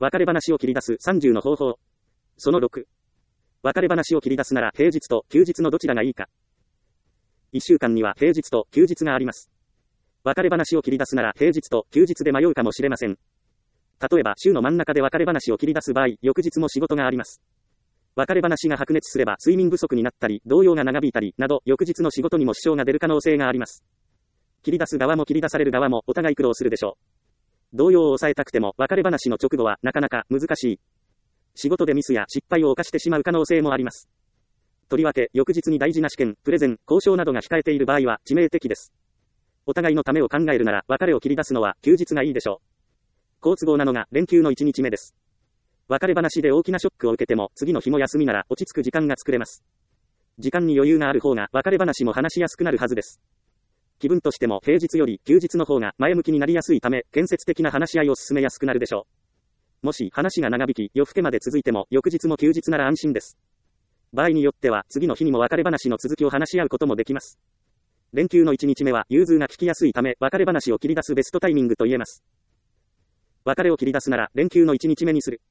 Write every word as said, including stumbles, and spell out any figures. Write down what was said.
別れ話を切り出すさんじゅうの方法。そのろく。別れ話を切り出すなら平日と休日のどちらがいいか。いっしゅうかんには平日と休日があります。別れ話を切り出すなら平日と休日で迷うかもしれません。例えば週の真ん中で別れ話を切り出す場合、翌日も仕事があります。別れ話が白熱すれば睡眠不足になったり、動揺が長引いたりなど、翌日の仕事にも支障が出る可能性があります。切り出す側も切り出される側もお互い苦労するでしょう。動揺を抑えたくても別れ話の直後はなかなか難しい。仕事でミスや失敗を犯してしまう可能性もあります。とりわけ翌日に大事な試験、プレゼン、交渉などが控えている場合は致命的です。お互いのためを考えるなら別れを切り出すのは休日がいいでしょう。好都合なのが連休のいちにちめです。別れ話で大きなショックを受けても次の日も休みなら落ち着く時間が作れます。時間に余裕がある方が別れ話も話しやすくなるはずです。気分としても平日より休日の方が前向きになりやすいため、建設的な話し合いを進めやすくなるでしょう。もし話が長引き夜更けまで続いても翌日も休日なら安心です。場合によっては次の日にも別れ話の続きを話し合うこともできます。連休のいちにちめは融通が利きやすいため、別れ話を切り出すベストタイミングと言えます。別れを切り出すなら連休のいちにちめにする。